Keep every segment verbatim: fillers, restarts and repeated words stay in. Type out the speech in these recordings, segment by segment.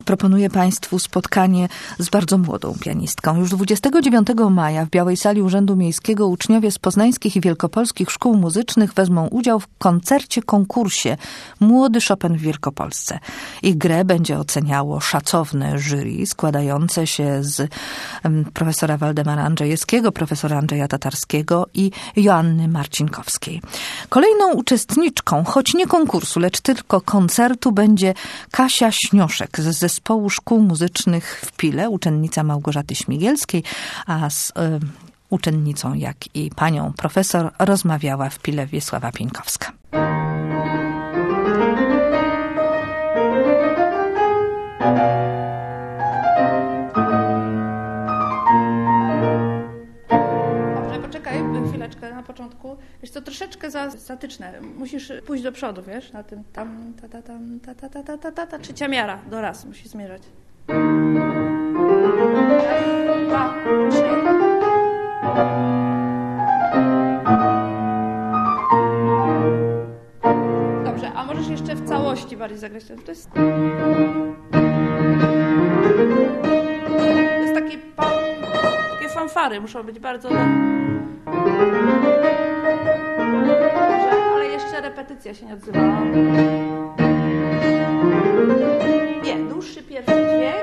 Proponuję Państwu spotkanie z bardzo młodą pianistką. Już dwudziestego dziewiątego maja w Białej Sali Urzędu Miejskiego uczniowie z poznańskich i wielkopolskich szkół muzycznych wezmą udział w koncercie konkursie Młody Chopin w Wielkopolsce. Ich grę będzie oceniało szacowne jury składające się z um, profesora Waldemara Andrzejewskiego, profesora Andrzeja Tatarskiego i Joanny Marcinkowskiej. Kolejną uczestniczką, choć nie konkursu, lecz tylko koncertu, będzie Kasia Śnioszek z Zespołu Szkół Muzycznych w Pile, uczennica Małgorzaty Śmigielskiej, a z y, uczennicą, jak i panią profesor, rozmawiała w Pile Wiesława Pieńkowska. Dobrze, poczekaj chwileczkę na początku. Wiesz co, troszeczkę za statyczne. Musisz pójść do przodu, wiesz, na tym tam, ta, ta, tam, ta, ta, ta, ta, ta, ta, ta, trzecia miara, do raz musisz zmierzać. Raz, dwa, trzy. Dobrze, a możesz jeszcze w całości bardziej zagrać. To jest... To jest takie, pan... takie fanfary, muszą być bardzo... Ale jeszcze repetycja się nie odzywała. Nie, dłuższy pierwszy dźwięk,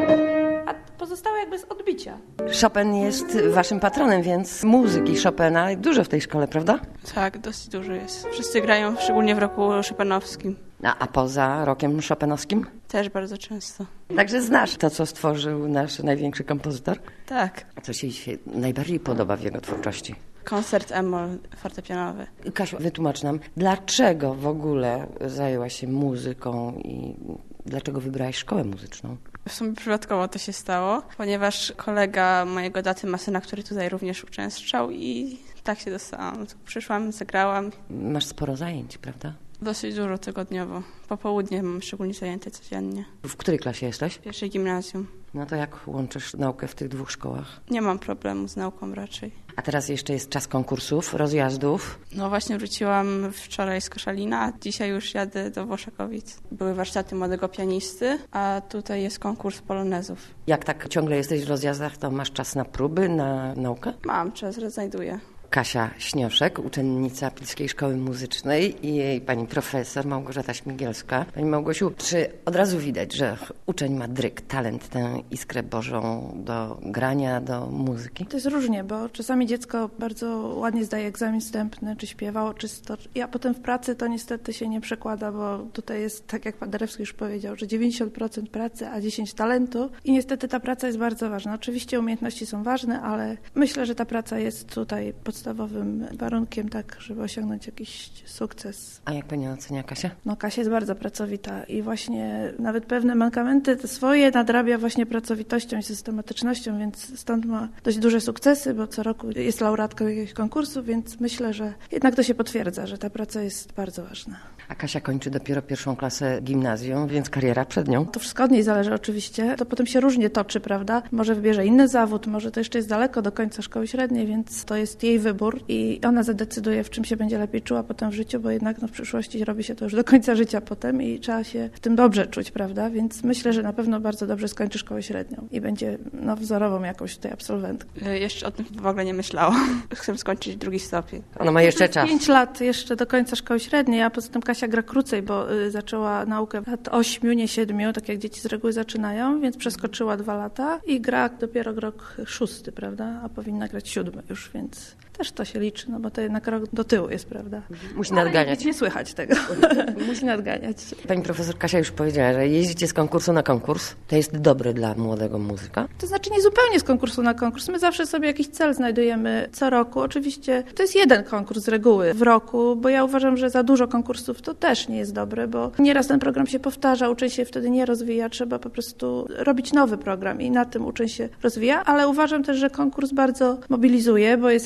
a pozostałe jakby z odbicia. Chopin jest waszym patronem, więc muzyki Chopina dużo w tej szkole, prawda? Tak, dosyć dużo jest. Wszyscy grają, szczególnie w roku chopinowskim. A, a poza rokiem chopinowskim? Też bardzo często. Także znasz to, co stworzył nasz największy kompozytor? Tak. A co ci się najbardziej podoba w jego twórczości? Koncert M-moll fortepianowy. Kasiu, wytłumacz nam, dlaczego w ogóle zajęłaś się muzyką i dlaczego wybrałaś szkołę muzyczną? W sumie przypadkowo to się stało, ponieważ kolega mojego daty ma syna, który tutaj również uczęszczał i tak się dostałam. Tu przyszłam, zagrałam. Masz sporo zajęć, prawda? Dosyć dużo tygodniowo. Popołudnie mam szczególnie zajęte codziennie. W której klasie jesteś? W pierwszej gimnazjum. No to jak łączysz naukę w tych dwóch szkołach? Nie mam problemu z nauką raczej. A teraz jeszcze jest czas konkursów, rozjazdów. No właśnie wróciłam wczoraj z Koszalina, dzisiaj już jadę do Włoszakowic. Były warsztaty młodego pianisty, a tutaj jest konkurs polonezów. Jak tak ciągle jesteś w rozjazdach, to masz czas na próby, na naukę? Mam czas, znajduję. Kasia Śnioszek, uczennica Pilskiej Szkoły Muzycznej i jej pani profesor Małgorzata Śmigielska. Pani Małgosiu, czy od razu widać, że uczeń ma dryg, talent, tę iskrę Bożą do grania, do muzyki? To jest różnie, bo czasami dziecko bardzo ładnie zdaje egzamin wstępny, czy śpiewało czysto, a potem w pracy to niestety się nie przekłada, bo tutaj jest, tak jak pan Darewski już powiedział, że dziewięćdziesiąt procent pracy, a dziesięć procent talentu i niestety ta praca jest bardzo ważna. Oczywiście umiejętności są ważne, ale myślę, że ta praca jest tutaj podstawowym warunkiem, tak, żeby osiągnąć jakiś sukces. A jak pani ocenia Kasia? No Kasia jest bardzo pracowita i właśnie nawet pewne mankamenty te swoje nadrabia właśnie pracowitością i systematycznością, więc stąd ma dość duże sukcesy, bo co roku jest laureatką jakiegoś konkursu, więc myślę, że jednak to się potwierdza, że ta praca jest bardzo ważna. A Kasia kończy dopiero pierwszą klasę gimnazjum, więc kariera przed nią. To wszystko od niej zależy oczywiście. To potem się różnie toczy, prawda? Może wybierze inny zawód, może to jeszcze jest daleko do końca szkoły średniej, więc to jest jej wybór i ona zadecyduje, w czym się będzie lepiej czuła potem w życiu, bo jednak no, w przyszłości robi się to już do końca życia potem i trzeba się w tym dobrze czuć, prawda? Więc myślę, że na pewno bardzo dobrze skończy szkołę średnią i będzie no, wzorową jakąś tutaj absolwentką. Jeszcze o tym w ogóle nie myślałam. Chcę skończyć drugi stopień. Ona ma jeszcze czas. Pięć lat jeszcze do końca szkoły średniej, a poza tym Kasia gra krócej, bo y, zaczęła naukę w lat ośmiu, nie siedmiu, tak jak dzieci z reguły zaczynają, więc przeskoczyła dwa lata i gra dopiero rok szósty, prawda? A powinna grać siódmy już, więc też to się liczy, no bo to jednak rok do tyłu jest, prawda? Musi nadganiać. Nie, nie słychać tego. Musi nadganiać. Pani profesor Kasia już powiedziała, że jeździcie z konkursu na konkurs. To jest dobre dla młodego muzyka? To znaczy nie zupełnie z konkursu na konkurs. My zawsze sobie jakiś cel znajdujemy co roku. Oczywiście to jest jeden konkurs z reguły w roku, bo ja uważam, że za dużo konkursów to też nie jest dobre, bo nieraz ten program się powtarza, uczeń się wtedy nie rozwija. Trzeba po prostu robić nowy program i na tym uczeń się rozwija, ale uważam też, że konkurs bardzo mobilizuje, bo jest jakiś termin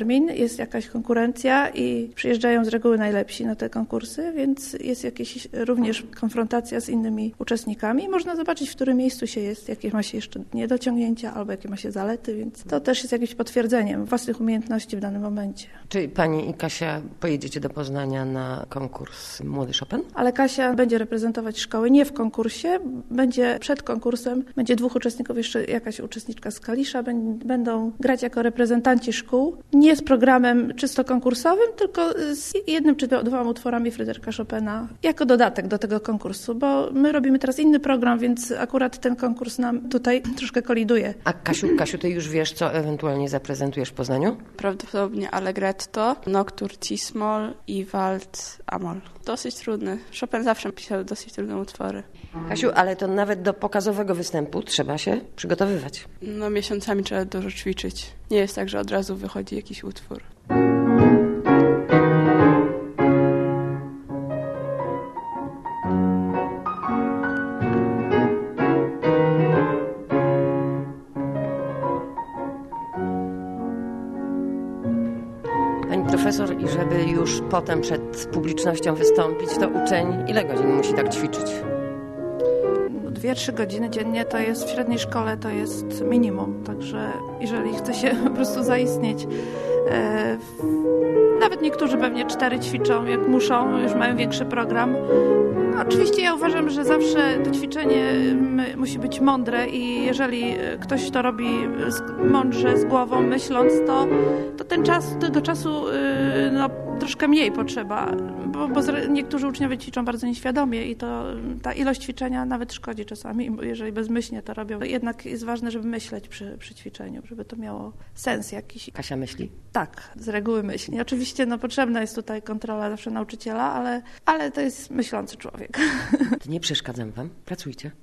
termin, jest jakaś konkurencja i przyjeżdżają z reguły najlepsi na te konkursy, więc jest jakaś również konfrontacja z innymi uczestnikami. Można zobaczyć, w którym miejscu się jest, jakie ma się jeszcze niedociągnięcia albo jakie ma się zalety, więc to też jest jakimś potwierdzeniem własnych umiejętności w danym momencie. Czy pani i Kasia pojedziecie do Poznania na konkurs Młody Chopin? Ale Kasia będzie reprezentować szkoły nie w konkursie, będzie przed konkursem, będzie dwóch uczestników, jeszcze jakaś uczestniczka z Kalisza, będą grać jako reprezentanci szkół, nie z programem czysto konkursowym, tylko z jednym czy dwoma utworami Fryderyka Chopina, jako dodatek do tego konkursu, bo my robimy teraz inny program, więc akurat ten konkurs nam tutaj troszkę koliduje. A Kasiu, Kasiu, ty już wiesz, co ewentualnie zaprezentujesz w Poznaniu? Prawdopodobnie Allegretto, Noctur Cis-moll i Wald Amol. Dosyć trudny. Chopin zawsze pisał dosyć trudne utwory. Kasiu, ale to nawet do pokazowego występu trzeba się przygotowywać. No miesiącami trzeba dużo ćwiczyć. Nie jest tak, że od razu wychodzi jakiś utwór. Pani profesor, i żeby już potem przed publicznością wystąpić, to uczeń ile godzin musi tak ćwiczyć? Dwie, trzy godziny dziennie to jest w średniej szkole, to jest minimum. Także jeżeli chce się po prostu zaistnieć, e, nawet niektórzy pewnie cztery ćwiczą, jak muszą, już mają większy program. No, oczywiście ja uważam, że zawsze to ćwiczenie musi być mądre i jeżeli ktoś to robi mądrze, z głową, myśląc, to, to ten czas, tego czasu no, troszkę mniej potrzeba, bo, bo niektórzy uczniowie ćwiczą bardzo nieświadomie i to ta ilość ćwiczenia nawet szkodzi czasami, jeżeli bezmyślnie to robią. Jednak jest ważne, żeby myśleć przy, przy ćwiczeniu, żeby to miało sens jakiś. Kasia myśli? Tak, z reguły myśli. Oczywiście no, potrzebna jest tutaj kontrola zawsze nauczyciela, ale, ale to jest myślący człowiek. Nie przeszkadzam wam, pracujcie.